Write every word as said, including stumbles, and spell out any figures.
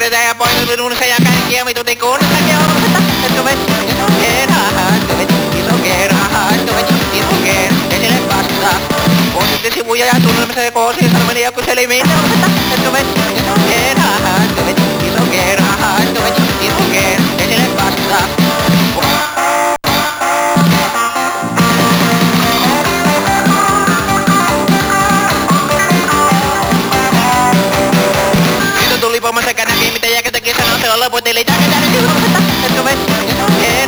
yritetään ja pois minun se ja kaikkia vitutin kuunnetta keulasta. Etkö vet, iso kerhaa, etkö vet, iso kerhaa, etkö vet, iso kerhaa, esille vastaa. Kuusitte sivuja ja tunnelmissa ja koosin sarmeni ja kyseli minne osata. Etkö vet, iso kerhaa, etkö vet, iso kerhaa, etkö vet, iso kerhaa, esille vastaa. Tuli pomassa kädäkin, mitä jääkä teki sanoo, se on loput, eli tääkä tääkä tääkä tääkä tääkä tääkä tääkä tääkä tääkä